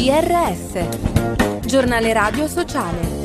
GRS, Giornale Radio Sociale.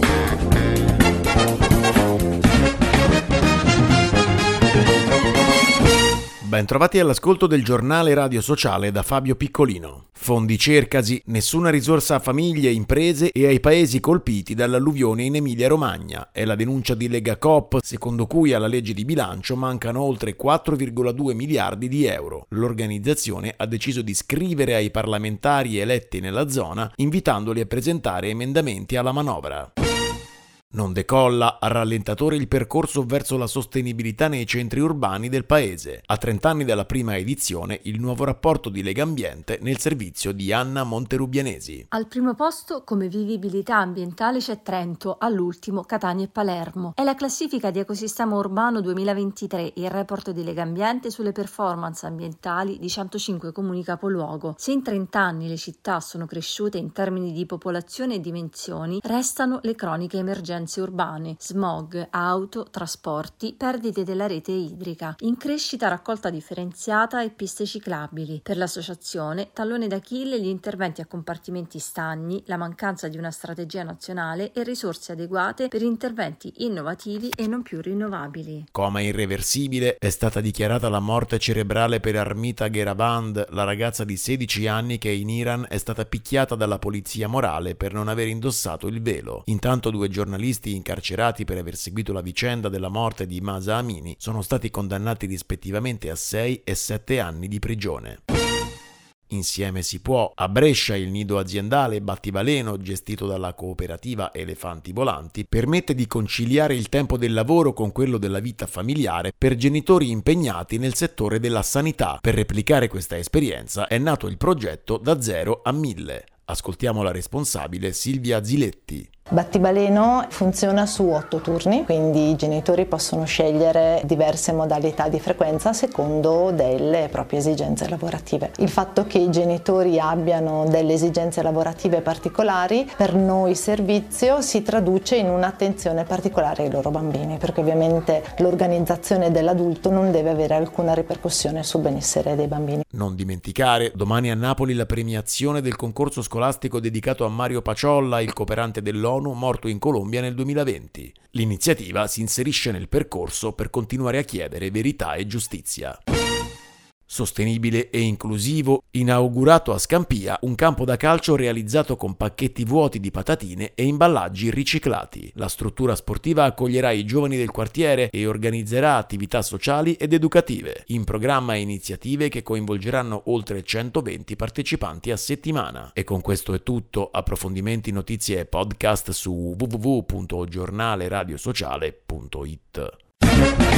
Bentrovati all'ascolto del Giornale Radio Sociale da Fabio Piccolino. Fondi Cercasi, nessuna risorsa a famiglie, imprese e ai paesi colpiti dall'alluvione in Emilia-Romagna. È la denuncia di Legacoop, secondo cui alla legge di bilancio mancano oltre 4,2 miliardi di euro. L'organizzazione ha deciso di scrivere ai parlamentari eletti nella zona, invitandoli a presentare emendamenti alla manovra. Non decolla, a rallentatore il percorso verso la sostenibilità nei centri urbani del paese. A 30 anni dalla prima edizione, il nuovo rapporto di Legambiente nel servizio di Anna Monterubianesi. Al primo posto come vivibilità ambientale c'è Trento, all'ultimo Catania e Palermo. È la classifica di ecosistema urbano 2023, il report di Legambiente sulle performance ambientali di 105 comuni capoluogo. Se in 30 anni le città sono cresciute in termini di popolazione e dimensioni, restano le croniche emergenze urbane, smog, auto, trasporti, perdite della rete idrica, in crescita raccolta differenziata e piste ciclabili. Per l'associazione, tallone d'Achille gli interventi a compartimenti stagni, la mancanza di una strategia nazionale e risorse adeguate per interventi innovativi e non più rinnovabili. Coma irreversibile, è stata dichiarata la morte cerebrale per Armita Gheravand, la ragazza di 16 anni che in Iran è stata picchiata dalla polizia morale per non aver indossato il velo. Intanto 2 giornalisti incarcerati per aver seguito la vicenda della morte di Mahsa Amini sono stati condannati rispettivamente a 6 e 7 anni di prigione. Insieme si può. A Brescia il nido aziendale Battibaleno, gestito dalla cooperativa Elefanti Volanti, permette di conciliare il tempo del lavoro con quello della vita familiare per genitori impegnati nel settore della sanità. Per replicare questa esperienza è nato il progetto Da 0 a 1000. Ascoltiamo la responsabile Silvia Ziletti. Battibaleno funziona su 8 turni, quindi i genitori possono scegliere diverse modalità di frequenza secondo delle proprie esigenze lavorative. Il fatto che i genitori abbiano delle esigenze lavorative particolari, per noi servizio si traduce in un'attenzione particolare ai loro bambini, perché ovviamente l'organizzazione dell'adulto non deve avere alcuna ripercussione sul benessere dei bambini. Non dimenticare, domani a Napoli la premiazione del concorso scolastico dedicato a Mario Paciolla, il cooperante dell'ONU morto in Colombia nel 2020. L'iniziativa si inserisce nel percorso per continuare a chiedere verità e giustizia. Sostenibile e inclusivo, inaugurato a Scampia un campo da calcio realizzato con pacchetti vuoti di patatine e imballaggi riciclati. La struttura sportiva accoglierà i giovani del quartiere e organizzerà attività sociali ed educative. In programma iniziative che coinvolgeranno oltre 120 partecipanti a settimana. E con questo è tutto. Approfondimenti, notizie e podcast su www.giornaleradiosociale.it.